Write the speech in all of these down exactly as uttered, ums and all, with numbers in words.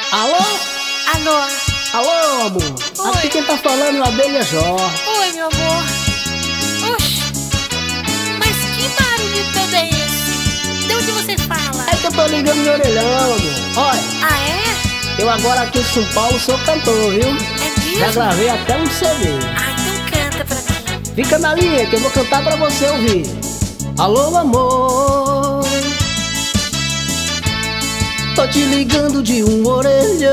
Alô? Alô? Alô, amor? Oi. Aqui quem tá falando é o Abelha Jó. Oi, meu amor. Oxi, mas que barulho todo é esse? De onde você fala? É que eu tô ligando meu orelhão, amor. Olha, Ah, é? eu agora aqui em São Paulo sou cantor, viu? É mesmo? Já gravei até um C D. Ah, então canta pra mim. Fica na linha que eu vou cantar pra você ouvir. Alô, amor, tô te ligando de um orelhão.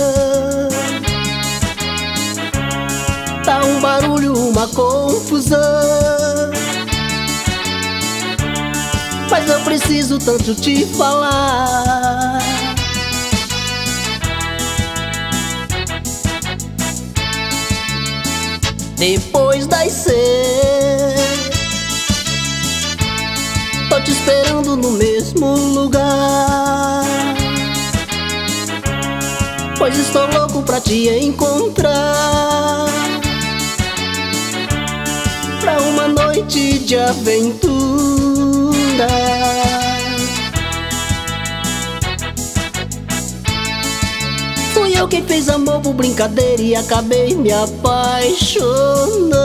Tá um barulho, uma confusão, mas eu preciso tanto te falar. Depois das seis, tô te esperando no mesmo lugar, pois estou louco pra te encontrar, pra uma noite de aventura. Fui eu quem fez amor por brincadeira e acabei me apaixonando.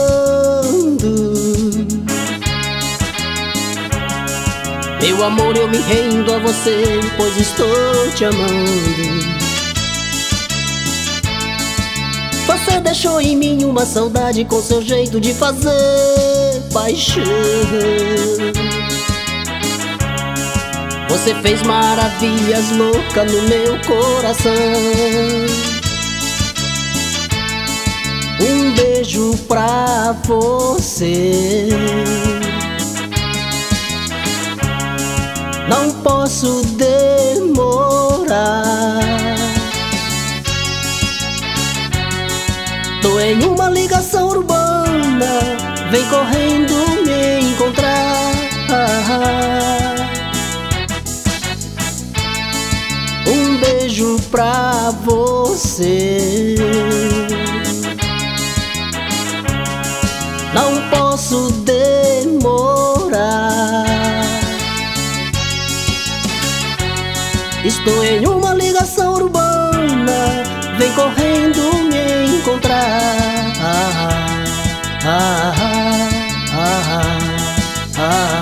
Meu amor, eu me rendo a você, pois estou te amando. Você deixou em mim uma saudade com seu jeito de fazer paixão. Você fez maravilhas loucas no meu coração. Um beijo pra você. Não posso demorar. Tô em uma ligação urbana, vem correndo me encontrar. Um beijo pra você. Não posso demorar. Estou em uma ligação urbana, vem correndo me encontrar. Ah, ah, ah, ah, ah.